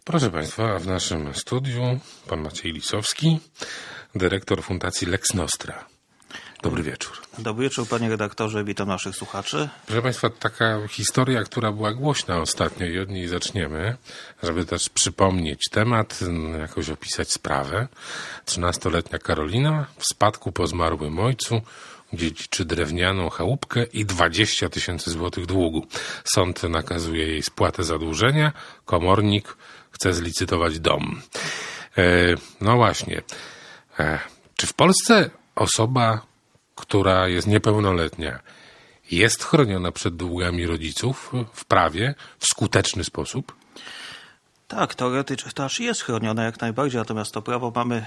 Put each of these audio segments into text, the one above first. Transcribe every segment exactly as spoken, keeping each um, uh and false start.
Proszę Państwa, w naszym studiu pan Maciej Lisowski, dyrektor Fundacji Lex Nostra. Dobry wieczór. Dobry wieczór, panie redaktorze, witam naszych słuchaczy. Proszę Państwa, taka historia, która była głośna ostatnio i od niej zaczniemy, żeby też przypomnieć temat, jakoś opisać sprawę. Trzynastoletnia Karolina w spadku po zmarłym ojcu dziedziczy drewnianą chałupkę i dwadzieścia tysięcy złotych długu. Sąd nakazuje jej spłatę zadłużenia, komornik chce zlicytować dom. E, no właśnie, e, czy w Polsce osoba, która jest niepełnoletnia, jest chroniona przed długami rodziców w prawie w skuteczny sposób? Tak, teoretycznie też jest chroniona jak najbardziej, natomiast to prawo mamy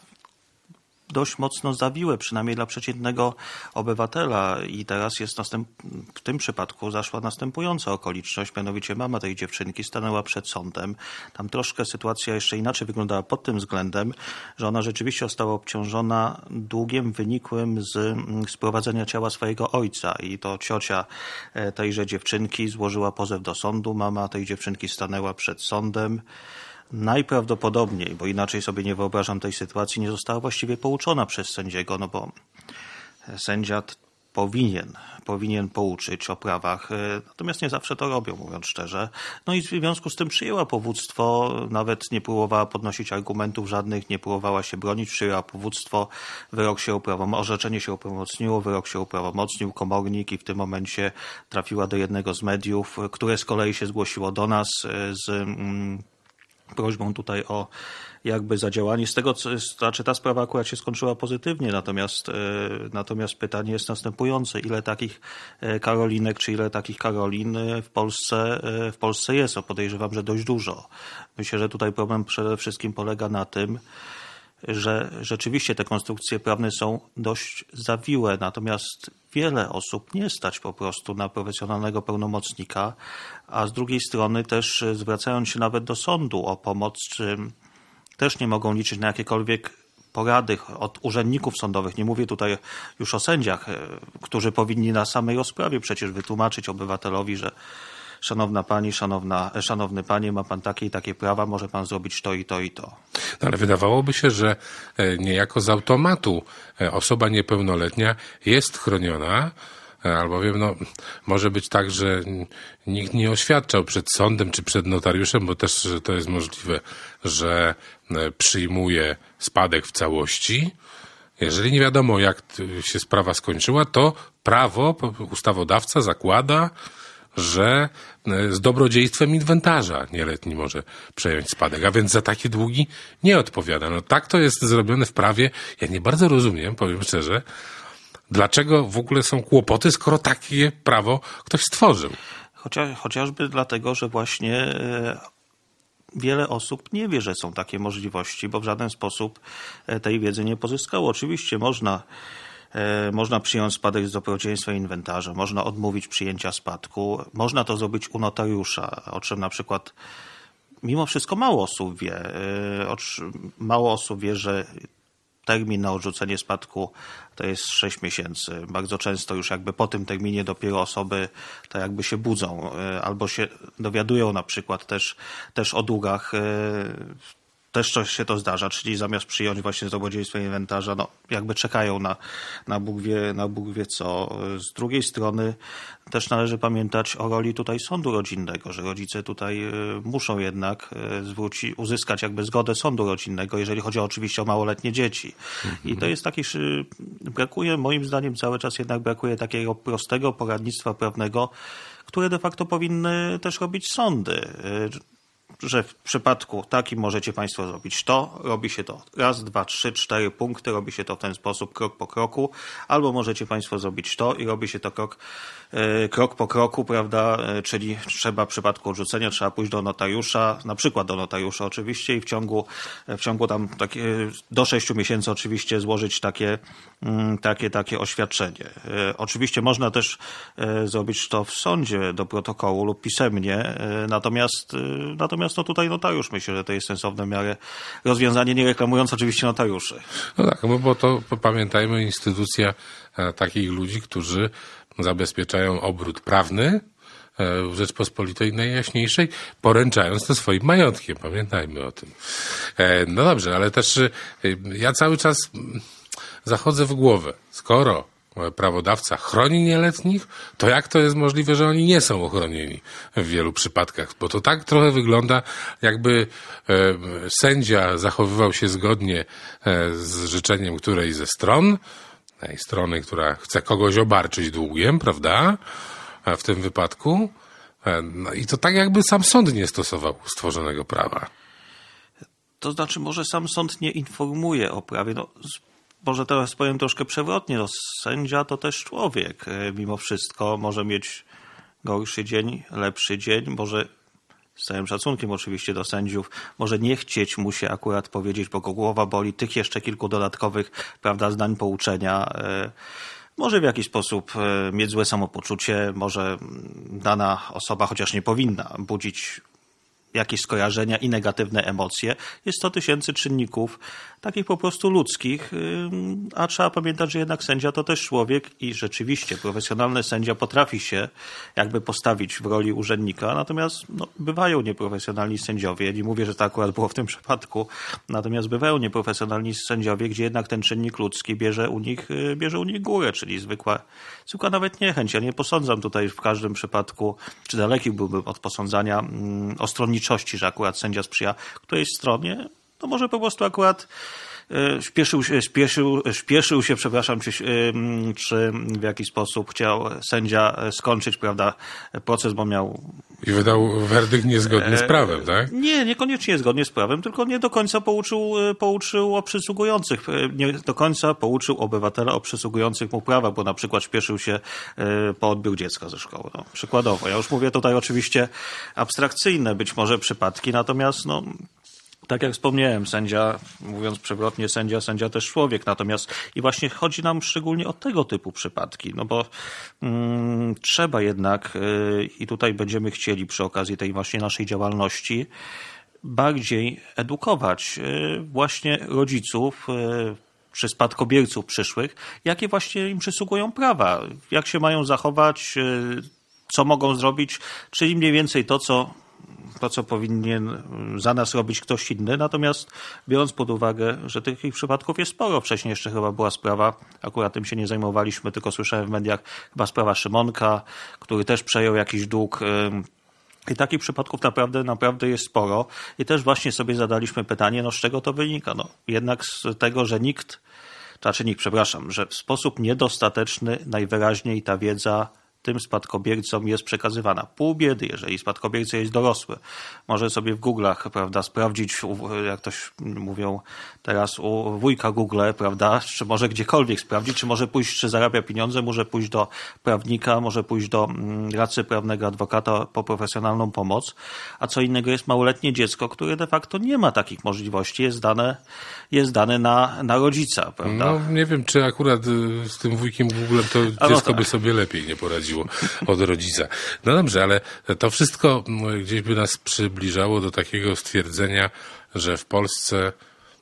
dość mocno zawiłe, przynajmniej dla przeciętnego obywatela. I teraz jest następ... w tym przypadku zaszła następująca okoliczność, mianowicie mama tej dziewczynki stanęła przed sądem. Tam troszkę sytuacja jeszcze inaczej wyglądała pod tym względem, że ona rzeczywiście została obciążona długiem wynikłym z sprowadzenia ciała swojego ojca. I to ciocia tejże dziewczynki złożyła pozew do sądu. Mama tej dziewczynki stanęła przed sądem. Najprawdopodobniej, bo inaczej sobie nie wyobrażam tej sytuacji, nie została właściwie pouczona przez sędziego, no bo sędzia powinien, powinien pouczyć o prawach, natomiast nie zawsze to robią, mówiąc szczerze. No i w związku z tym przyjęła powództwo, nawet nie próbowała podnosić argumentów żadnych, nie próbowała się bronić, przyjęła powództwo, wyrok się uprawomocnił, orzeczenie się uprawomocniło, wyrok się uprawomocnił, komornik i w tym momencie trafiła do jednego z mediów, które z kolei się zgłosiło do nas z mm, prośbą tutaj o jakby zadziałanie. Z tego, co, znaczy ta sprawa akurat się skończyła pozytywnie, natomiast, e, natomiast pytanie jest następujące. Ile takich Karolinek, czy ile takich Karolin w Polsce, w Polsce jest? O, podejrzewam, że dość dużo. Myślę, że tutaj problem przede wszystkim polega na tym, że rzeczywiście te konstrukcje prawne są dość zawiłe, natomiast wiele osób nie stać po prostu na profesjonalnego pełnomocnika, a z drugiej strony też zwracając się nawet do sądu o pomoc, czy też nie mogą liczyć na jakiekolwiek porady od urzędników sądowych. Nie mówię tutaj już o sędziach, którzy powinni na samej rozprawie przecież wytłumaczyć obywatelowi, że szanowna pani, szanowna, szanowny panie, ma pan takie i takie prawa, może pan zrobić to i to i to. No ale wydawałoby się, że niejako z automatu osoba niepełnoletnia jest chroniona, albowiem no, może być tak, że nikt nie oświadczał przed sądem czy przed notariuszem, bo też to jest możliwe, że przyjmuje spadek w całości. Jeżeli nie wiadomo, jak się sprawa skończyła, to prawo, ustawodawca zakłada, że z dobrodziejstwem inwentarza nieletni może przejąć spadek, a więc za takie długi nie odpowiada. No tak to jest zrobione w prawie. Ja nie bardzo rozumiem, powiem szczerze, dlaczego w ogóle są kłopoty, skoro takie prawo ktoś stworzył. Chociaż, chociażby dlatego, że właśnie wiele osób nie wie, że są takie możliwości, bo w żaden sposób tej wiedzy nie pozyskało. Oczywiście można Można przyjąć spadek z dobrodziejstwa inwentarza, można odmówić przyjęcia spadku, można to zrobić u notariusza, o czym na przykład mimo wszystko mało osób wie. Mało osób wie, że termin na odrzucenie spadku to jest sześć miesięcy. Bardzo często już jakby po tym terminie dopiero osoby to jakby się budzą albo się dowiadują na przykład też, też o długach. Też coś się to zdarza, czyli zamiast przyjąć właśnie dobrodziejstwo inwentarza, no jakby czekają na, na Bóg wie, na Bóg wie co. Z drugiej strony też należy pamiętać o roli tutaj sądu rodzinnego, że rodzice tutaj muszą jednak zwrócić, uzyskać jakby zgodę sądu rodzinnego, jeżeli chodzi oczywiście o małoletnie dzieci. Mhm. I to jest taki, brakuje moim zdaniem cały czas jednak brakuje takiego prostego poradnictwa prawnego, które de facto powinny też robić sądy. Że w przypadku takim możecie państwo zrobić to, robi się to raz, dwa, trzy, cztery punkty, robi się to w ten sposób krok po kroku, albo możecie państwo zrobić to i robi się to krok, krok po kroku, prawda, czyli trzeba w przypadku odrzucenia, trzeba pójść do notariusza, na przykład do notariusza oczywiście i w ciągu, w ciągu tam takie, do sześciu miesięcy oczywiście złożyć takie, takie, takie oświadczenie. Oczywiście można też zrobić to w sądzie do protokołu lub pisemnie, natomiast, natomiast no tutaj notariusz, myślę, że to jest sensowne w miarę rozwiązanie, nie reklamując oczywiście notariuszy. No tak, no bo to pamiętajmy, instytucja takich ludzi, którzy zabezpieczają obrót prawny w Rzeczpospolitej Najjaśniejszej, poręczając to swoim majątkiem. Pamiętajmy o tym. No dobrze, ale też ja cały czas zachodzę w głowę. Skoro prawodawca chroni nieletnich, to jak to jest możliwe, że oni nie są ochronieni w wielu przypadkach? Bo to tak trochę wygląda, jakby e, sędzia zachowywał się zgodnie e, z życzeniem którejś ze stron, tej strony, która chce kogoś obarczyć długiem, prawda? A w tym wypadku. E, no i to tak jakby sam sąd nie stosował stworzonego prawa. To znaczy, może sam sąd nie informuje o prawie. No, może teraz powiem troszkę przewrotnie, no sędzia to też człowiek. Mimo wszystko może mieć gorszy dzień, lepszy dzień, może z całym szacunkiem oczywiście do sędziów, może nie chcieć mu się akurat powiedzieć, bo go głowa boli, tych jeszcze kilku dodatkowych, prawda, zdań pouczenia. Może w jakiś sposób mieć złe samopoczucie, może dana osoba, chociaż nie powinna, budzić jakieś skojarzenia i negatywne emocje. Jest sto tysięcy czynników, takich po prostu ludzkich, a trzeba pamiętać, że jednak sędzia to też człowiek i rzeczywiście profesjonalny sędzia potrafi się jakby postawić w roli urzędnika, natomiast no, bywają nieprofesjonalni sędziowie. Nie mówię, że tak akurat było w tym przypadku, natomiast bywają nieprofesjonalni sędziowie, gdzie jednak ten czynnik ludzki bierze u nich, bierze u nich górę, czyli zwykła, zwykła nawet niechęć. Ja nie posądzam tutaj w każdym przypadku, czy daleki byłbym od posądzania mm, o stronniczości, że akurat sędzia sprzyja którejś stronie. To może po prostu akurat e, śpieszył się, śpieszył, śpieszył się, przepraszam, czy, e, czy w jakiś sposób chciał sędzia skończyć, prawda, proces, bo miał... I wydał werdykt niezgodny z prawem, tak? Nie, niekoniecznie zgodnie z prawem, tylko nie do końca pouczył, pouczył o przysługujących, nie do końca pouczył obywatela o przysługujących mu prawa, bo na przykład śpieszył się po odbiór dziecka ze szkoły. No, przykładowo. Ja już mówię tutaj oczywiście abstrakcyjne być może przypadki, natomiast no... Tak jak wspomniałem, sędzia, mówiąc przewrotnie, sędzia, sędzia też człowiek. Natomiast i właśnie chodzi nam szczególnie o tego typu przypadki, no bo mm, trzeba jednak, yy, i tutaj będziemy chcieli przy okazji tej właśnie naszej działalności bardziej edukować yy, właśnie rodziców, yy, czy spadkobierców przyszłych, jakie właśnie im przysługują prawa, jak się mają zachować, yy, co mogą zrobić, czyli mniej więcej to, co to, co powinien za nas robić ktoś inny. Natomiast biorąc pod uwagę, że tych przypadków jest sporo, wcześniej jeszcze chyba była sprawa, akurat tym się nie zajmowaliśmy, tylko słyszałem w mediach, chyba sprawa Szymonka, który też przejął jakiś dług. I takich przypadków naprawdę, naprawdę jest sporo. I też właśnie sobie zadaliśmy pytanie, no z czego to wynika? No jednak z tego, że nikt, znaczy nikt, przepraszam, że w sposób niedostateczny najwyraźniej ta wiedza tym spadkobiercom jest przekazywana. Pół biedy, jeżeli spadkobierca jest dorosły. Może sobie w Google'ach, prawda, sprawdzić, jak to mówią teraz u wujka Google, prawda, czy może gdziekolwiek sprawdzić, czy może pójść, czy zarabia pieniądze, może pójść do prawnika, może pójść do radcy prawnego, adwokata po profesjonalną pomoc, a co innego jest małoletnie dziecko, które de facto nie ma takich możliwości, jest dane, jest dane na, na rodzica, prawda. No nie wiem, czy akurat z tym wujkiem Google to a dziecko no tak. by sobie lepiej nie poradziło od rodzica. No dobrze, ale to wszystko gdzieś by nas przybliżało do takiego stwierdzenia, że w Polsce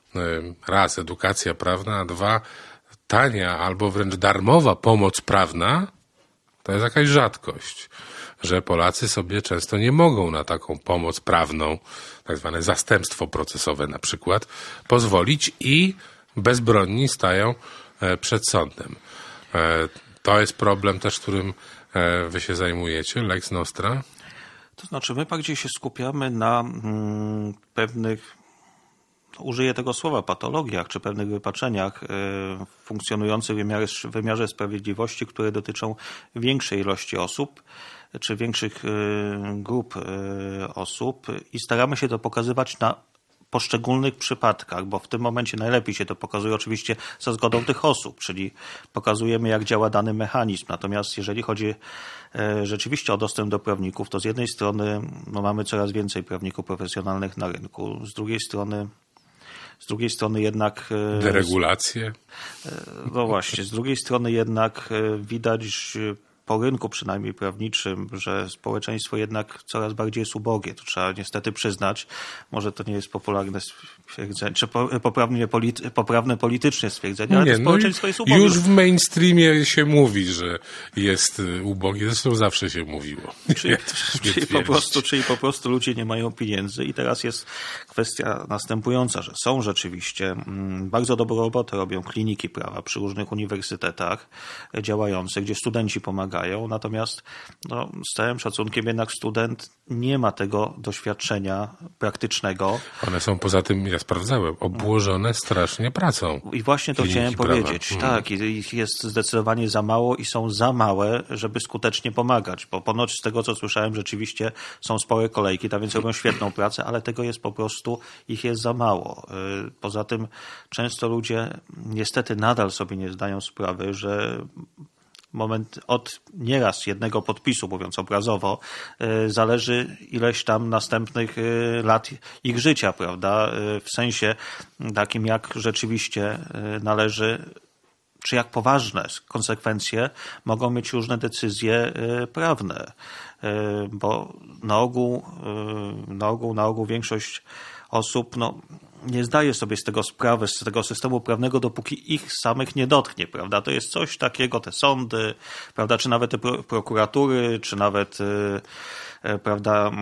raz edukacja prawna, a dwa tania albo wręcz darmowa pomoc prawna to jest jakaś rzadkość, że Polacy sobie często nie mogą na taką pomoc prawną, tak zwane zastępstwo procesowe na przykład, pozwolić i bezbronni stają przed sądem. To jest problem też, którym wy się zajmujecie, Lex Nostra? To znaczy, my bardziej się skupiamy na mm, pewnych, użyję tego słowa, patologiach czy pewnych wypaczeniach y, funkcjonujących w wymiarze, w wymiarze sprawiedliwości, które dotyczą większej ilości osób czy większych y, grup y, osób i staramy się to pokazywać na poszczególnych przypadkach, bo w tym momencie najlepiej się to pokazuje oczywiście za zgodą tych osób, czyli pokazujemy, jak działa dany mechanizm. Natomiast jeżeli chodzi e, rzeczywiście o dostęp do prawników, to z jednej strony no, mamy coraz więcej prawników profesjonalnych na rynku, z drugiej strony z drugiej strony jednak... E, Deregulacje? E, no właśnie, z drugiej strony jednak e, widać po rynku przynajmniej prawniczym, że społeczeństwo jednak coraz bardziej jest ubogie. To trzeba niestety przyznać. Może to nie jest popularne stwierdzenie, czy poprawnie, polity, poprawne politycznie stwierdzenie, ale nie, to społeczeństwo no jest ubogie. Już w mainstreamie się mówi, że jest ubogie. Zresztą zawsze się mówiło. Czyli, czyli, po prostu, czyli po prostu ludzie nie mają pieniędzy i teraz jest kwestia następująca, że są rzeczywiście bardzo dobrą robotę robią kliniki prawa przy różnych uniwersytetach działające, gdzie studenci pomagają, natomiast no, z całym szacunkiem jednak student nie ma tego doświadczenia praktycznego. One są poza tym, ja sprawdzałem, obłożone strasznie pracą. I właśnie to chciałem prawa. powiedzieć. Hmm. Tak, ich jest zdecydowanie za mało i są za małe, żeby skutecznie pomagać, bo ponoć z tego, co słyszałem, rzeczywiście są spore kolejki, tam więc robią świetną pracę, ale tego jest po prostu, ich jest za mało. Poza tym często ludzie niestety nadal sobie nie zdają sprawy, że moment od nieraz jednego podpisu, mówiąc obrazowo, zależy ileś tam następnych lat ich życia, prawda? W sensie takim, jak rzeczywiście należy, czy jak poważne konsekwencje mogą mieć różne decyzje prawne. Bo na ogół, na ogół, na ogół większość osób, no, nie zdaje sobie z tego sprawy, z tego systemu prawnego, dopóki ich samych nie dotknie, prawda? To jest coś takiego, te sądy, prawda, czy nawet te prokuratury, czy nawet, prawda,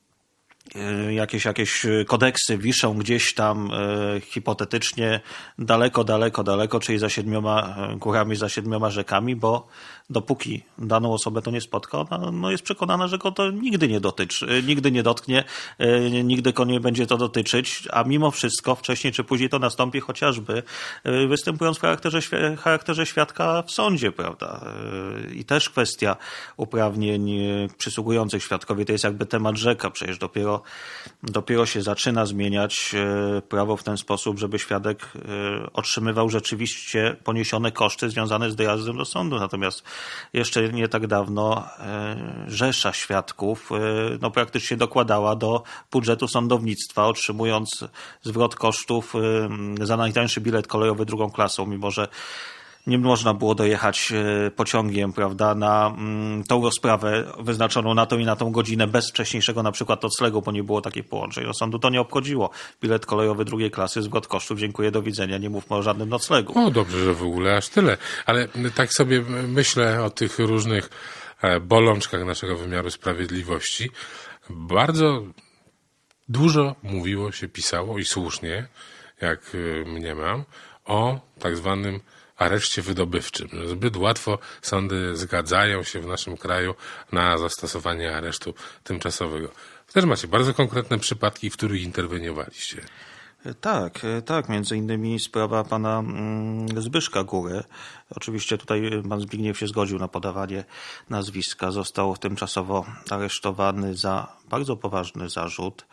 jakieś, jakieś kodeksy wiszą gdzieś tam hipotetycznie daleko, daleko, daleko, czyli za siedmioma górami, za siedmioma rzekami, bo dopóki daną osobę to nie spotka, ona no jest przekonana, że go to nigdy nie dotyczy, nigdy nie dotknie, nigdy go nie będzie to dotyczyć, a mimo wszystko wcześniej czy później to nastąpi, chociażby występując w charakterze, charakterze świadka w sądzie, prawda? I też kwestia uprawnień przysługujących świadkowi to jest jakby temat rzeka, przecież dopiero, dopiero się zaczyna zmieniać prawo w ten sposób, żeby świadek otrzymywał rzeczywiście poniesione koszty związane z dojazdem do sądu, natomiast jeszcze nie tak dawno rzesza świadków no, praktycznie dokładała do budżetu sądownictwa, otrzymując zwrot kosztów za najtańszy bilet kolejowy drugą klasą, mimo że nie można było dojechać pociągiem, prawda, na tą rozprawę wyznaczoną na tą i na tą godzinę bez wcześniejszego na przykład noclegu, bo nie było takich połączeń. No, sądu to nie obchodziło. Bilet kolejowy drugiej klasy, zwrot kosztów, dziękuję, do widzenia, nie mówmy o żadnym noclegu. O, dobrze, że w ogóle aż tyle. Ale tak sobie myślę o tych różnych bolączkach naszego wymiaru sprawiedliwości. Bardzo dużo mówiło się, pisało i słusznie, jak mniemam, o tak zwanym areszcie wydobywczym. Zbyt łatwo sądy zgadzają się w naszym kraju na zastosowanie aresztu tymczasowego. Też macie bardzo konkretne przypadki, w których interweniowaliście. Tak, tak. Między innymi sprawa pana Zbyszka Góry. Oczywiście tutaj pan Zbigniew się zgodził na podawanie nazwiska. Został tymczasowo aresztowany za bardzo poważny zarzut.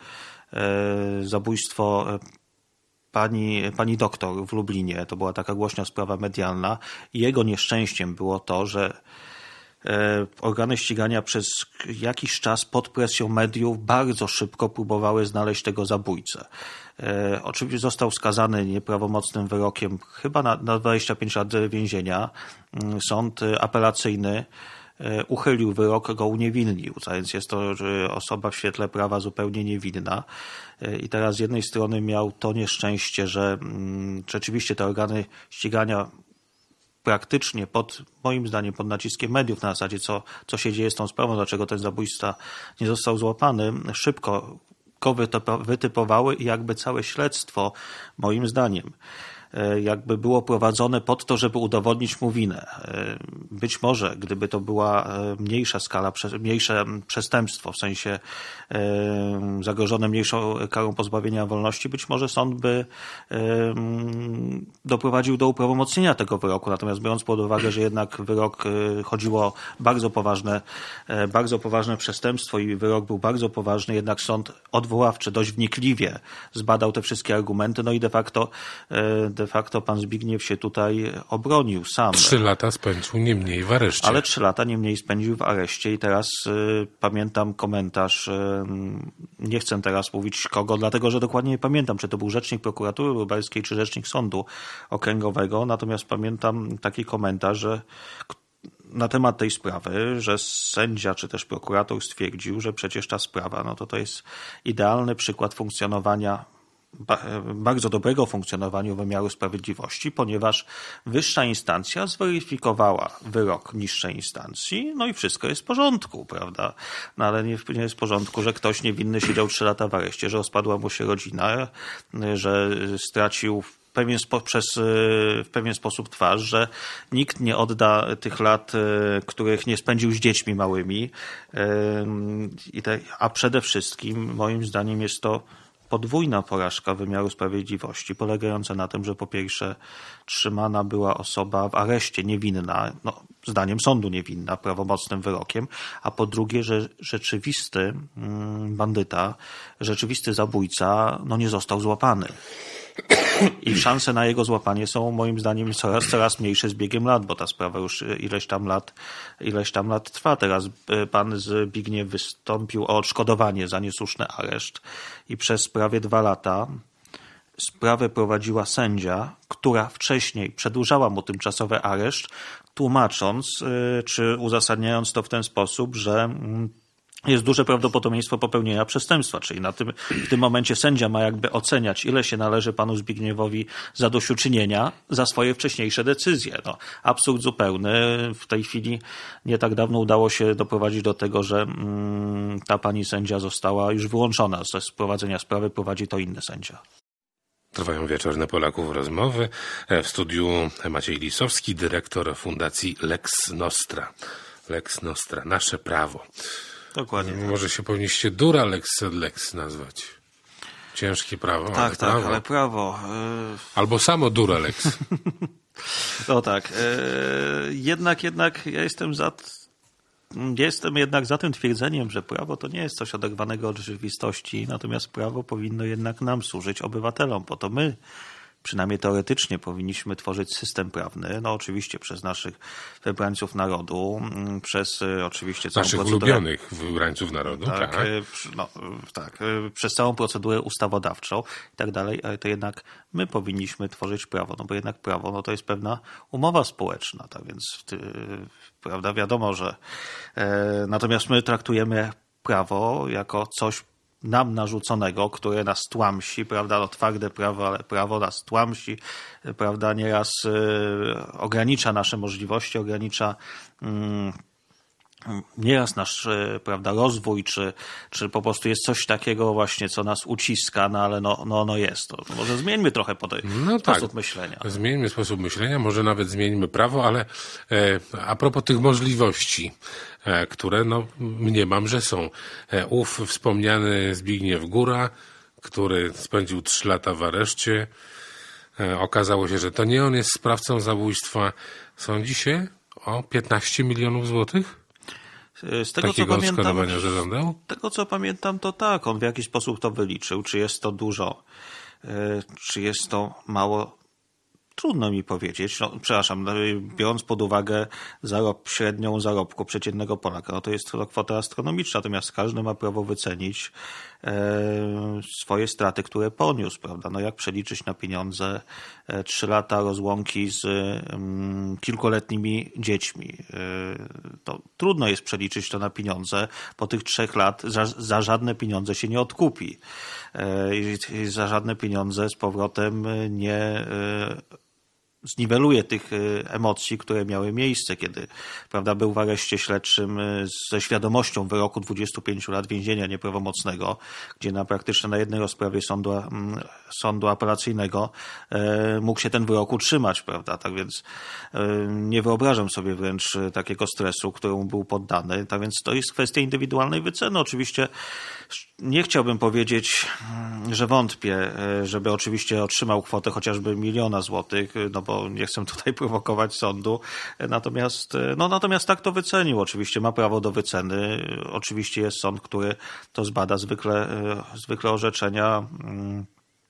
Zabójstwo Pani, pani doktor w Lublinie, to była taka głośna sprawa medialna i jego nieszczęściem było to, że organy ścigania przez jakiś czas pod presją mediów bardzo szybko próbowały znaleźć tego zabójcę. Oczywiście został skazany nieprawomocnym wyrokiem chyba na, na dwadzieścia pięć lat więzienia. Sąd apelacyjny uchylił wyrok, go uniewinnił, a więc jest to osoba w świetle prawa zupełnie niewinna. I teraz z jednej strony miał to nieszczęście, że rzeczywiście te organy ścigania praktycznie pod, moim zdaniem, pod naciskiem mediów na zasadzie, co, co się dzieje z tą sprawą, dlaczego ten zabójca nie został złapany, szybko go wytypowały i jakby całe śledztwo, moim zdaniem, jakby było prowadzone pod to, żeby udowodnić mu winę. Być może, gdyby to była mniejsza skala, mniejsze przestępstwo, w sensie zagrożone mniejszą karą pozbawienia wolności, być może sąd by doprowadził do uprawomocnienia tego wyroku. Natomiast biorąc pod uwagę, że jednak wyrok chodziło o bardzo poważne, bardzo poważne przestępstwo i wyrok był bardzo poważny, jednak sąd odwoławczy dość wnikliwie zbadał te wszystkie argumenty, no i de facto de facto pan Zbigniew się tutaj obronił sam. Trzy lata spędził nie mniej w areszcie. Ale trzy lata nie mniej spędził w areszcie i teraz y, pamiętam komentarz, y, nie chcę teraz mówić kogo, dlatego że dokładnie nie pamiętam, czy to był rzecznik prokuratury lubelskiej, czy rzecznik sądu okręgowego, natomiast pamiętam taki komentarz, że na temat tej sprawy, że sędzia czy też prokurator stwierdził, że przecież ta sprawa, no to to jest idealny przykład funkcjonowania, bardzo dobrego funkcjonowania wymiaru sprawiedliwości, ponieważ wyższa instancja zweryfikowała wyrok niższej instancji, no i wszystko jest w porządku, prawda? No ale nie, nie jest w porządku, że ktoś niewinny siedział trzy lata w areszcie, że rozpadła mu się rodzina, że stracił w pewien, spo, przez, w pewien sposób twarz, że nikt nie odda tych lat, których nie spędził z dziećmi małymi. A przede wszystkim, moim zdaniem, jest to podwójna porażka wymiaru sprawiedliwości, polegająca na tym, że po pierwsze trzymana była osoba w areszcie niewinna, no, zdaniem sądu niewinna, prawomocnym wyrokiem, a po drugie, że rzeczywisty bandyta, rzeczywisty zabójca, no nie został złapany. I szanse na jego złapanie są moim zdaniem coraz, coraz mniejsze z biegiem lat, bo ta sprawa już ileś tam lat, ileś tam lat trwa. Teraz pan Zbigniew wystąpił o odszkodowanie za niesłuszny areszt i przez prawie dwa lata sprawę prowadziła sędzia, która wcześniej przedłużała mu tymczasowy areszt, tłumacząc czy uzasadniając to w ten sposób, że jest duże prawdopodobieństwo popełnienia przestępstwa, czyli na tym, w tym momencie sędzia ma jakby oceniać, ile się należy panu Zbigniewowi zadośćuczynienia za swoje wcześniejsze decyzje. No, absurd zupełny. W tej chwili nie tak dawno udało się doprowadzić do tego, że mm, ta pani sędzia została już wyłączona z prowadzenia sprawy, prowadzi to inny sędzia. Trwają wieczorne Polaków rozmowy. W studiu Maciej Lisowski, dyrektor Fundacji Lex Nostra. Lex Nostra, nasze prawo. Dokładnie. Może się powinniście dura lex sed lex nazwać. Ciężkie prawo. Tak, ale tak, prawo. ale prawo. Albo samo dura lex. No tak. Jednak, jednak ja jestem za, jestem jednak za tym twierdzeniem, że prawo to nie jest coś oderwanego od rzeczywistości, natomiast prawo powinno jednak nam służyć, obywatelom, po to my, przynajmniej teoretycznie, powinniśmy tworzyć system prawny, no oczywiście przez naszych wybrańców narodu, przez oczywiście całą naszych procedurę, ulubionych wybrańców narodu, tak, tak. No, tak, przez całą procedurę ustawodawczą i tak dalej, ale to jednak my powinniśmy tworzyć prawo, no bo jednak prawo, no to jest pewna umowa społeczna, tak więc, prawda, wiadomo, że e, natomiast my traktujemy prawo jako coś nam narzuconego, które nas tłamsi, prawda, no twarde prawo, ale prawo nas tłamsi, prawda, nieraz y, ogranicza nasze możliwości, ogranicza y, nieraz nasz, prawda, rozwój, czy, czy po prostu jest coś takiego właśnie, co nas uciska, no ale no, no, no jest to. Może zmieńmy trochę podej- no sposób tak. myślenia. Zmieńmy sposób myślenia, może nawet zmieńmy prawo, ale e, a propos tych możliwości, e, które no mniemam, że są. E, ów wspomniany Zbigniew Góra, który spędził trzy lata w areszcie, e, okazało się, że to nie on jest sprawcą zabójstwa. Sądzi się o piętnaście milionów złotych? Z tego, Takiego co pamiętam, że żądał? z tego, co pamiętam, to tak, on w jakiś sposób to wyliczył. Czy jest to dużo, czy jest to mało, trudno mi powiedzieć. No, przepraszam, biorąc pod uwagę zarob, średnią zarobku przeciętnego Polaka, no to jest to kwota astronomiczna, natomiast każdy ma prawo wycenić e, swoje straty, które poniósł, prawda? No jak przeliczyć na pieniądze e, trzy lata rozłąki z e, kilkuletnimi dziećmi? E, to trudno jest przeliczyć to na pieniądze. Po tych trzech lat za, za żadne pieniądze się nie odkupi. E, i za żadne pieniądze z powrotem nie e, zniweluje tych emocji, które miały miejsce, kiedy, prawda, był w areszcie śledczym ze świadomością wyroku dwudziestu pięciu lat więzienia nieprawomocnego, gdzie na praktycznie na jednej rozprawie sądu, sądu apelacyjnego e, mógł się ten wyrok utrzymać, prawda, tak więc e, nie wyobrażam sobie wręcz takiego stresu, któremu był poddany, tak więc to jest kwestia indywidualnej wyceny. Oczywiście nie chciałbym powiedzieć, że wątpię, żeby oczywiście otrzymał kwotę chociażby miliona złotych, no bo nie chcę tutaj prowokować sądu. Natomiast, no natomiast tak to wycenił. Oczywiście ma prawo do wyceny. Oczywiście jest sąd, który to zbada. Zwykle, zwykle orzeczenia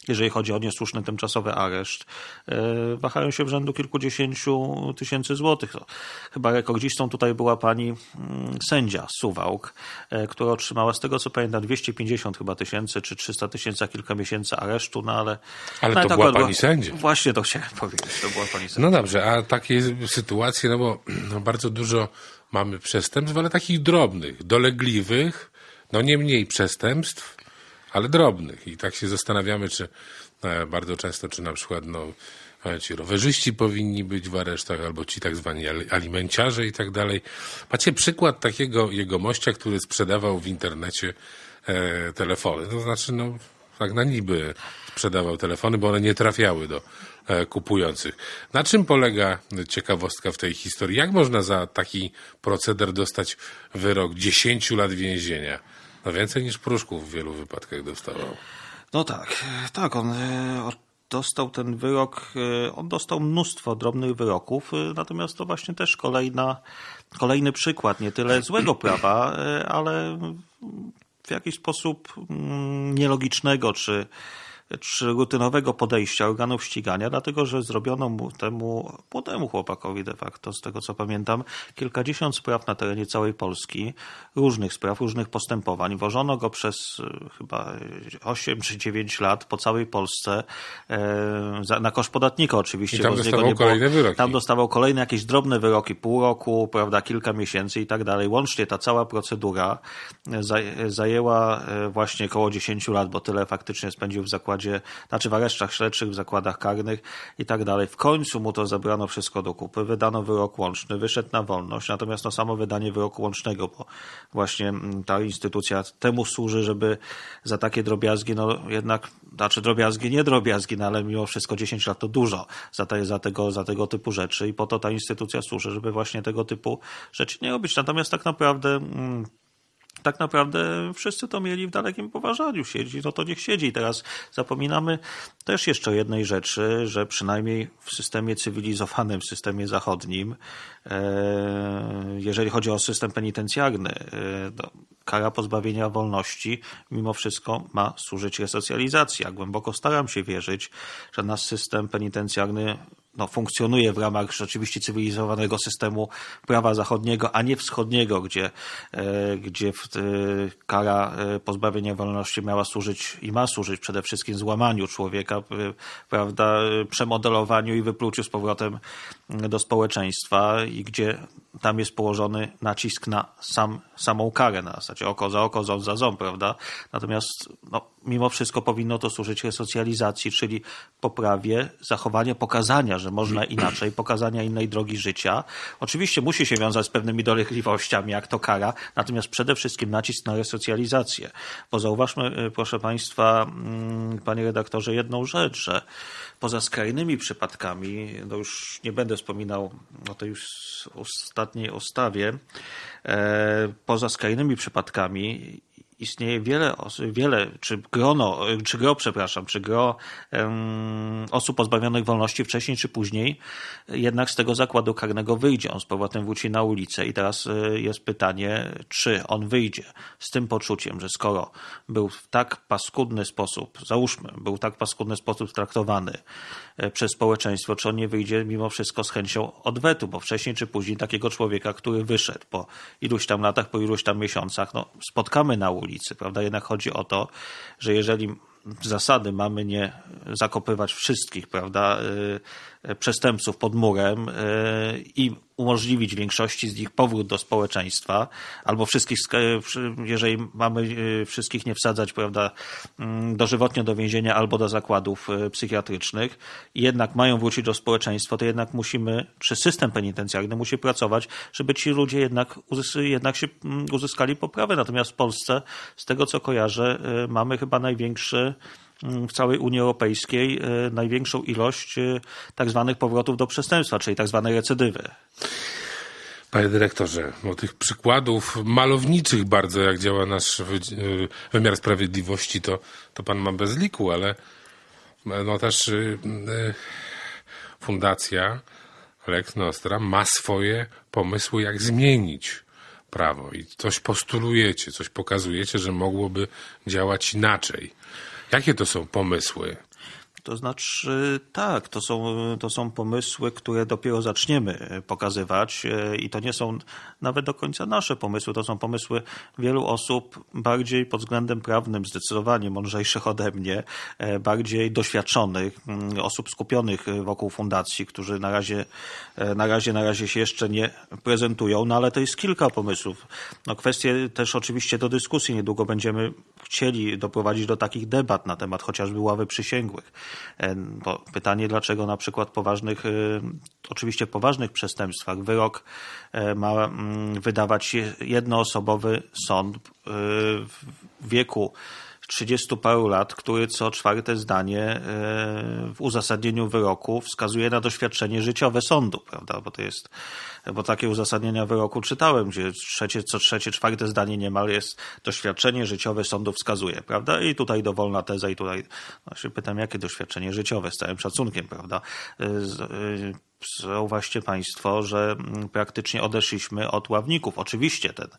jeżeli chodzi o niesłuszny tymczasowy areszt, wahają się w rzędu kilkudziesięciu tysięcy złotych. Chyba rekordzistą tutaj była pani sędzia Suwałk, która otrzymała, z tego co pamiętam, dwieście pięćdziesiąt chyba tysięcy czy trzysta tysięcy za kilka miesięcy aresztu, no ale... Ale no, to tak była była, pani sędzia. Właśnie to chciałem powiedzieć, to była pani sędzia. No dobrze, a takie sytuacje, no bo no bardzo dużo mamy przestępstw, ale takich drobnych, dolegliwych, no nie mniej przestępstw, ale drobnych. I tak się zastanawiamy, czy e, bardzo często, czy na przykład no, ci rowerzyści powinni być w aresztach, albo ci tak zwani alimenciarze i tak dalej. Macie przykład takiego jegomościa, który sprzedawał w internecie e, telefony. To znaczy, no tak na niby sprzedawał telefony, bo one nie trafiały do e, kupujących. Na czym polega ciekawostka w tej historii? Jak można za taki proceder dostać wyrok dziesięciu lat więzienia? No więcej niż Pruszków w wielu wypadkach dostawał. No tak, tak, on dostał ten wyrok, on dostał mnóstwo drobnych wyroków, natomiast to właśnie też kolejna, kolejny przykład nie tyle złego prawa, ale w jakiś sposób nielogicznego czy czy rutynowego podejścia organów ścigania, dlatego że zrobiono mu temu młodemu chłopakowi de facto, z tego co pamiętam, kilkadziesiąt spraw na terenie całej Polski, różnych spraw, różnych postępowań. Wożono go przez chyba osiem czy dziewięć lat po całej Polsce, e, na koszt podatnika oczywiście. I tam bo dostawał z niego nie było, kolejne wyroki. Tam dostawał kolejne jakieś drobne wyroki, pół roku, prawda, kilka miesięcy i tak dalej. Łącznie ta cała procedura zajęła właśnie około dziesięciu lat, bo tyle faktycznie spędził w zakładzie, znaczy w aresztach śledczych, w zakładach karnych i tak dalej. W końcu mu to zebrano wszystko do kupy, wydano wyrok łączny, wyszedł na wolność, natomiast no samo wydanie wyroku łącznego, bo właśnie ta instytucja temu służy, żeby za takie drobiazgi, no jednak, znaczy drobiazgi, nie drobiazgi, no ale mimo wszystko dziesięć lat to dużo za, te, za, tego, za tego typu rzeczy i po to ta instytucja służy, żeby właśnie tego typu rzeczy nie robić. Natomiast tak naprawdę... Mm, Tak naprawdę wszyscy to mieli w dalekim poważaniu. Siedzi, no to niech siedzi. I teraz zapominamy też jeszcze o jednej rzeczy, że przynajmniej w systemie cywilizowanym, w systemie zachodnim, jeżeli chodzi o system penitencjarny, kara pozbawienia wolności mimo wszystko ma służyć resocjalizacji. Ja głęboko staram się wierzyć, że nasz system penitencjarny no, funkcjonuje w ramach rzeczywiście cywilizowanego systemu prawa zachodniego, a nie wschodniego, gdzie, gdzie kara pozbawienia wolności miała służyć i ma służyć przede wszystkim złamaniu człowieka, prawda, przemodelowaniu i wypluciu z powrotem do społeczeństwa i gdzie tam jest położony nacisk na sam, samą karę, na zasadzie oko za oko, ząb za ząb, prawda? Natomiast no, mimo wszystko powinno to służyć resocjalizacji, czyli poprawie zachowania, pokazania, że można inaczej, pokazania innej drogi życia. Oczywiście musi się wiązać z pewnymi dolegliwościami, jak to kara, natomiast przede wszystkim nacisk na resocjalizację. Bo zauważmy, proszę Państwa, panie redaktorze, jedną rzecz, że poza skrajnymi przypadkami, no już nie będę wspominał o tej już ostatniej ustawie, e, poza skrajnymi przypadkami istnieje wiele, wiele czy grono, czy gro, przepraszam, czy gro um, osób pozbawionych wolności wcześniej czy później jednak z tego zakładu karnego wyjdzie. On z powrotem wróci na ulicę i teraz jest pytanie, czy on wyjdzie z tym poczuciem, że skoro był w tak paskudny sposób, załóżmy, był w tak paskudny sposób traktowany przez społeczeństwo, czy on nie wyjdzie mimo wszystko z chęcią odwetu, bo wcześniej czy później takiego człowieka, który wyszedł po iluś tam latach, po iluś tam miesiącach, no spotkamy na ulicy, prawda? Jednak chodzi o to, że jeżeli zasady mamy nie zakopywać wszystkich, prawda, przestępców pod murem i umożliwić większości z nich powrót do społeczeństwa, albo wszystkich, jeżeli mamy wszystkich nie wsadzać, prawda, dożywotnio do więzienia albo do zakładów psychiatrycznych i jednak mają wrócić do społeczeństwa, to jednak musimy, czy system penitencjarny musi pracować, żeby ci ludzie jednak, jednak się uzyskali poprawę. Natomiast w Polsce, z tego co kojarzę, mamy chyba największy w całej Unii Europejskiej największą ilość tak zwanych powrotów do przestępstwa, czyli tak zwanej recydywy. Panie dyrektorze, o tych przykładów malowniczych bardzo, jak działa nasz wymiar sprawiedliwości, to, to pan ma bez liku, ale no też Fundacja Lex Nostra ma swoje pomysły, jak zmienić prawo i coś postulujecie, coś pokazujecie, że mogłoby działać inaczej. Jakie to są pomysły? To znaczy tak, to są, to są pomysły, które dopiero zaczniemy pokazywać i to nie są nawet do końca nasze pomysły, to są pomysły wielu osób bardziej pod względem prawnym zdecydowanie mądrzejszych ode mnie, bardziej doświadczonych, osób skupionych wokół fundacji, którzy na razie, na razie, na razie się jeszcze nie prezentują, no ale to jest kilka pomysłów. No kwestie też oczywiście do dyskusji, niedługo będziemy chcieli doprowadzić do takich debat na temat chociażby ławy przysięgłych. Bo pytanie, dlaczego na przykład poważnych, oczywiście w poważnych przestępstwach wyrok ma wydawać jednoosobowy sąd w wieku trzydziestu paru lat, który co czwarte zdanie w uzasadnieniu wyroku wskazuje na doświadczenie życiowe sądu, prawda? Bo to jest, bo takie uzasadnienia wyroku czytałem, gdzie trzecie, co trzecie, czwarte zdanie niemal jest doświadczenie życiowe sądu wskazuje, prawda? I tutaj dowolna teza i tutaj no się pytam, jakie doświadczenie życiowe, z całym szacunkiem, prawda? Zauważcie Państwo, że praktycznie odeszliśmy od ławników. Oczywiście ten,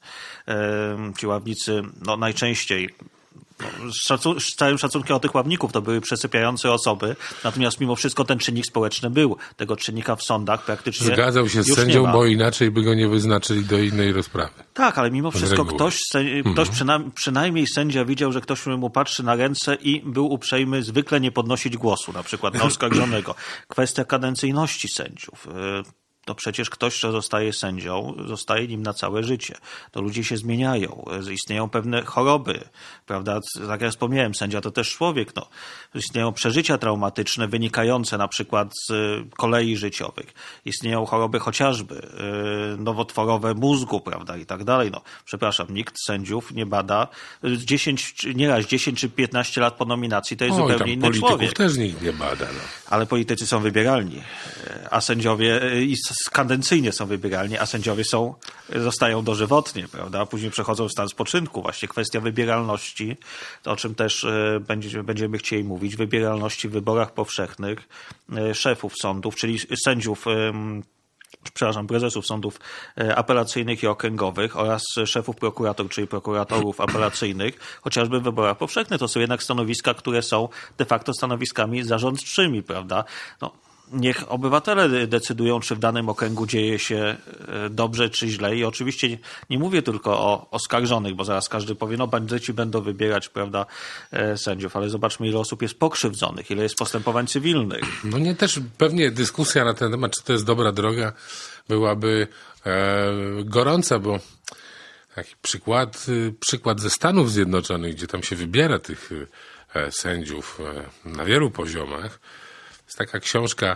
ci ławnicy no najczęściej No, z, szacu- z całym szacunkiem o tych ławników to były przesypiające osoby, natomiast mimo wszystko ten czynnik społeczny był. Tego czynnika w sądach praktycznie Zgadzał się z sędzią, bo inaczej by go nie wyznaczyli do innej rozprawy. Tak, ale mimo wszystko ktoś, ktoś przynajmniej, przynajmniej sędzia widział, że ktoś mu patrzy na ręce i był uprzejmy zwykle nie podnosić głosu, na przykład na oskarżonego. Kwestia kadencyjności sędziów. To przecież ktoś, kto zostaje sędzią, zostaje nim na całe życie. To ludzie się zmieniają, istnieją pewne choroby, prawda? Tak jak wspomniałem, sędzia to też człowiek. No. Istnieją przeżycia traumatyczne wynikające na przykład z kolei życiowych. Istnieją choroby chociażby nowotworowe mózgu, prawda? I tak dalej. No, przepraszam, nikt sędziów nie bada. dziesięć, nieraz dziesięć czy piętnaście lat po nominacji to jest Oj, zupełnie tam inny polityków człowiek. też nikt nie bada. No. Ale politycy są wybieralni, a sędziowie i kadencyjnie są wybieralni, a sędziowie są, zostają dożywotnie, prawda? A później przechodzą w stan spoczynku. Właśnie kwestia wybieralności, to o czym też będzie, będziemy chcieli mówić, wybieralności w wyborach powszechnych szefów sądów, czyli sędziów, przepraszam, prezesów sądów apelacyjnych i okręgowych oraz szefów prokuratur, czyli prokuratorów apelacyjnych, chociażby w wyborach powszechnych. To są jednak stanowiska, które są de facto stanowiskami zarządczymi, prawda? No, niech obywatele decydują, czy w danym okręgu dzieje się dobrze, czy źle. I oczywiście nie, nie mówię tylko o oskarżonych, bo zaraz każdy powie, no bandyci będą wybierać, prawda, sędziów, ale zobaczmy, ile osób jest pokrzywdzonych, ile jest postępowań cywilnych. No nie, też pewnie dyskusja na ten temat, czy to jest dobra droga, byłaby e, gorąca, bo taki przykład, przykład ze Stanów Zjednoczonych, gdzie tam się wybiera tych e, sędziów e, na wielu poziomach. Jest taka książka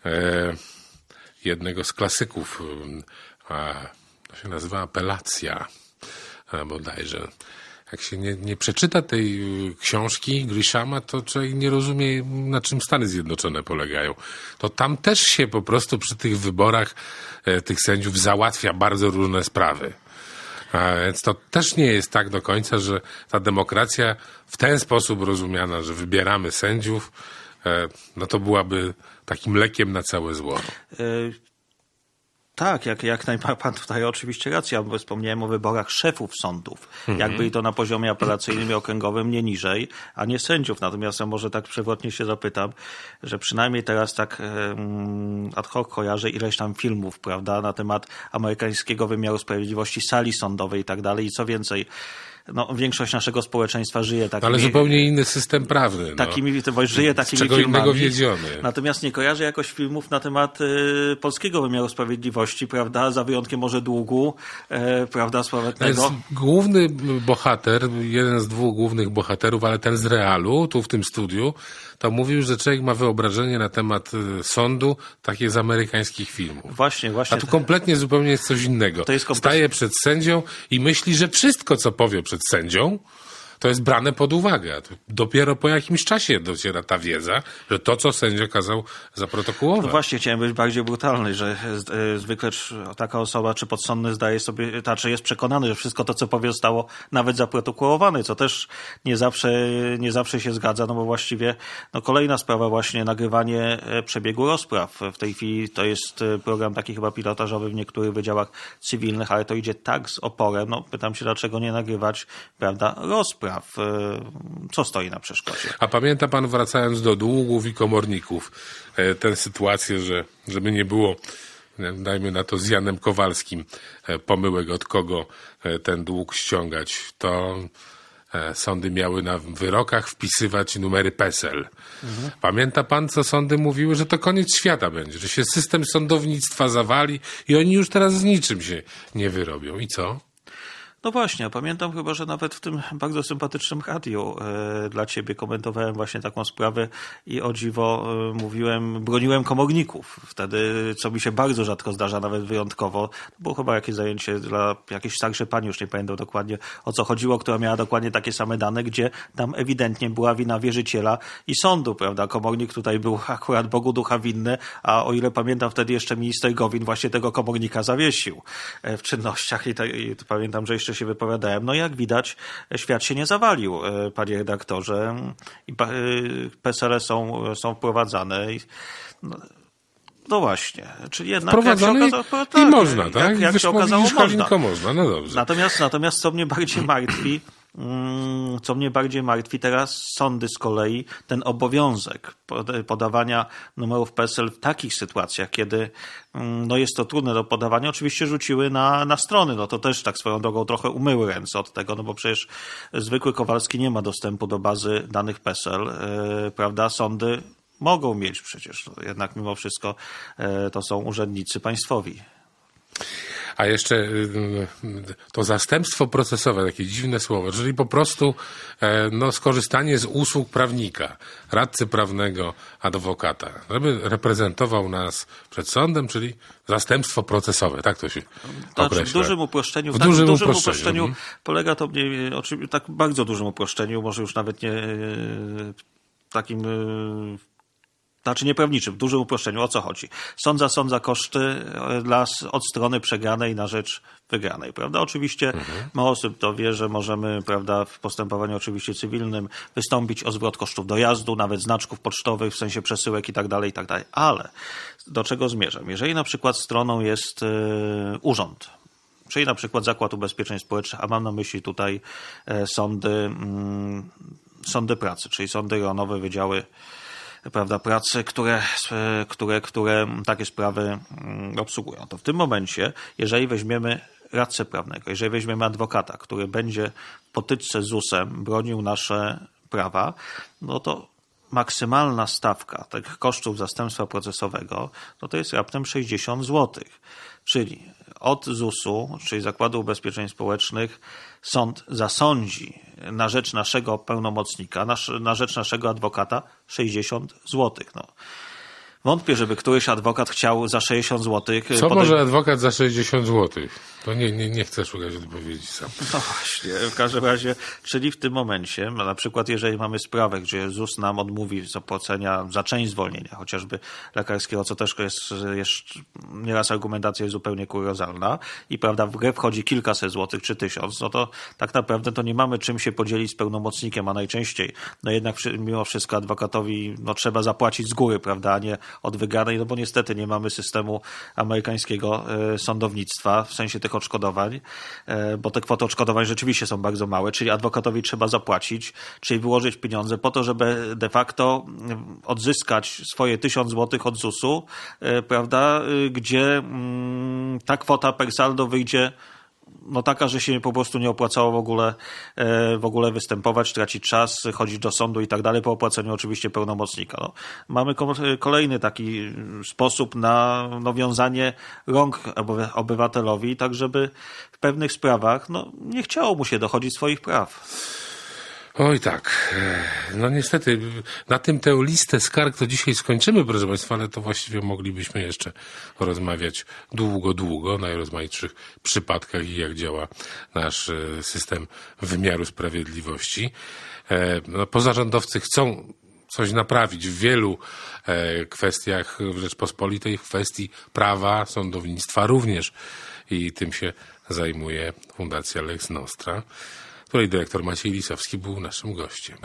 e, jednego z klasyków, e, to się nazywa Apelacja, e, bodajże. Jak się nie, nie przeczyta tej książki Grishama, to człowiek nie rozumie, na czym Stany Zjednoczone polegają. To tam też się po prostu przy tych wyborach e, tych sędziów załatwia bardzo różne sprawy. A więc to też nie jest tak do końca, że ta demokracja w ten sposób rozumiana, że wybieramy sędziów, no to byłaby takim lekiem na całe zło. Y- Tak, jak, jak najbardziej pan tutaj oczywiście racja, bo wspomniałem o wyborach szefów sądów. Mm-hmm. Jakby i to na poziomie apelacyjnym i okręgowym nie niżej, a nie sędziów. Natomiast ja może tak przewrotnie się zapytam, że przynajmniej teraz tak um, ad hoc kojarzę ileś tam filmów, prawda, na temat amerykańskiego wymiaru sprawiedliwości, sali sądowej i tak dalej. I co więcej, no, większość naszego społeczeństwa żyje takimi... Ale zupełnie inny system prawny. No. Takimi, żyje takimi z czego filmami. Innego wiedziony. Natomiast nie kojarzę jakoś filmów na temat y, polskiego wymiaru sprawiedliwości, prawda, za wyjątkiem może Długu, y, prawda, sławetnego. Jest główny bohater, jeden z dwóch głównych bohaterów, ale ten z realu, tu w tym studiu, to mówił, że człowiek ma wyobrażenie na temat sądu takie z amerykańskich filmów. Właśnie, właśnie. A tu kompletnie zupełnie jest coś innego. To jest kompletnie... Staje przed sędzią i myśli, że wszystko, co powie przed sędzią, to jest brane pod uwagę. Dopiero po jakimś czasie dociera ta wiedza, że to, co sędzia kazał zaprotokołować. No właśnie, chciałem być bardziej brutalny, że zwykle taka osoba, czy podsądny zdaje sobie, czy jest przekonany, że wszystko to, co powie, zostało nawet zaprotokołowane, co też nie zawsze, nie zawsze się zgadza, no bo właściwie no kolejna sprawa właśnie nagrywanie przebiegu rozpraw. W tej chwili to jest program taki chyba pilotażowy w niektórych wydziałach cywilnych, ale to idzie tak z oporem. No pytam się, dlaczego nie nagrywać, prawda, rozpraw. spraw. Co stoi na przeszkodzie? A pamięta pan, wracając do długów i komorników, tę sytuację, że żeby nie było, dajmy na to z Janem Kowalskim, pomyłek od kogo ten dług ściągać, to sądy miały na wyrokach wpisywać numery PESEL. Mhm. Pamięta pan, co sądy mówiły, że to koniec świata będzie, że się system sądownictwa zawali i oni już teraz z niczym się nie wyrobią. I co? No właśnie, pamiętam chyba, że nawet w tym bardzo sympatycznym radiu e, dla ciebie komentowałem właśnie taką sprawę i o dziwo e, mówiłem, broniłem komorników. Wtedy, co mi się bardzo rzadko zdarza, nawet wyjątkowo. To było chyba jakieś zajęcie dla jakiejś starszej pani, już nie pamiętam dokładnie o co chodziło, która miała dokładnie takie same dane, gdzie tam ewidentnie była wina wierzyciela i sądu, prawda? Komornik tutaj był akurat Bogu ducha winny, a o ile pamiętam, wtedy jeszcze minister Gowin właśnie tego komornika zawiesił w czynnościach i, te, i pamiętam, że jeszcze się wypowiadałem. No jak widać, świat się nie zawalił, panie redaktorze. I PESEL-e są, są wprowadzane. No, no właśnie. Czyli jednak wprowadzane jak się okazało, i, tak, i można, tak? Jak, jak się okazało, można. można. No dobrze. Natomiast, natomiast co mnie bardziej martwi, co mnie bardziej martwi teraz, sądy z kolei, ten obowiązek podawania numerów PESEL w takich sytuacjach, kiedy no jest to trudne do podawania, oczywiście rzuciły na, na strony. No to też tak swoją drogą trochę umyły ręce od tego, no bo przecież zwykły Kowalski nie ma dostępu do bazy danych PESEL, yy, prawda? Sądy mogą mieć przecież, jednak mimo wszystko yy, to są urzędnicy państwowi. A jeszcze to zastępstwo procesowe, takie dziwne słowo, czyli po prostu no, skorzystanie z usług prawnika, radcy prawnego, adwokata, żeby reprezentował nas przed sądem, czyli zastępstwo procesowe, tak to się to określa. W dużym uproszczeniu, w tak, dużym, w dużym uproszczeniu. uproszczeniu Mhm. polega to mniej, oczywiście tak bardzo dużym uproszczeniu, może już nawet nie takim Znaczy nieprawniczym, w dużym uproszczeniu. O co chodzi? Sąd zasądza koszty dla, od strony przegranej na rzecz wygranej, prawda? Oczywiście mhm. mało osób to wie, że możemy, prawda, w postępowaniu oczywiście cywilnym wystąpić o zwrot kosztów dojazdu, nawet znaczków pocztowych, w sensie przesyłek i tak dalej, i tak dalej. Ale do czego zmierzam? Jeżeli na przykład stroną jest y, urząd, czyli na przykład Zakład Ubezpieczeń Społecznych, a mam na myśli tutaj y, sądy, y, sądy pracy, czyli sądy rejonowe, wydziały prawda, pracy, które, które, które takie sprawy obsługują. To w tym momencie, jeżeli weźmiemy radcę prawnego, jeżeli weźmiemy adwokata, który będzie w potyczce z zusem bronił nasze prawa, no to maksymalna stawka tych kosztów zastępstwa procesowego, no to jest raptem sześćdziesiąt złotych. Czyli od zusu, czyli Zakładu Ubezpieczeń Społecznych, sąd zasądzi na rzecz naszego pełnomocnika, nasz, na rzecz naszego adwokata sześćdziesiąt złotych. No. Wątpię, żeby któryś adwokat chciał za sześćdziesiąt złotych... Co podej... może adwokat za sześćdziesiąt złotych? To nie, nie, nie chcę szukać odpowiedzi sam. No właśnie, w każdym razie, czyli w tym momencie, na przykład jeżeli mamy sprawę, gdzie ZUS nam odmówi zapłacenia za część zwolnienia, chociażby lekarskiego, co też jest, jest nieraz argumentacja jest zupełnie kuriozalna i prawda, w grę wchodzi kilkaset złotych czy tysiąc, no to tak naprawdę to nie mamy czym się podzielić z pełnomocnikiem, a najczęściej no jednak mimo wszystko adwokatowi no, trzeba zapłacić z góry, prawda, a nie od wygranej, no bo niestety nie mamy systemu amerykańskiego y, sądownictwa, w sensie tych odszkodowań, y, bo te kwoty odszkodowań rzeczywiście są bardzo małe, czyli adwokatowi trzeba zapłacić, czyli wyłożyć pieniądze po to, żeby de facto odzyskać swoje tysiąc złotych od zusu, y, prawda, y, gdzie y, ta kwota per saldo wyjdzie no taka, że się po prostu nie opłacało w ogóle, w ogóle występować, tracić czas, chodzić do sądu i tak dalej, po opłaceniu oczywiście pełnomocnika. No, mamy kolejny taki sposób na no, wiązanie rąk obywatelowi, tak żeby w pewnych sprawach no, nie chciało mu się dochodzić swoich praw. Oj tak, no niestety na tym tę listę skarg to dzisiaj skończymy, proszę Państwa, ale to właściwie moglibyśmy jeszcze rozmawiać długo, długo o najrozmaitszych przypadkach i jak działa nasz system wymiaru sprawiedliwości. No, pozarządowcy chcą coś naprawić w wielu kwestiach w Rzeczpospolitej, w kwestii prawa, sądownictwa również i tym się zajmuje Fundacja Lex Nostra, której dyrektor Maciej Lisowski był naszym gościem.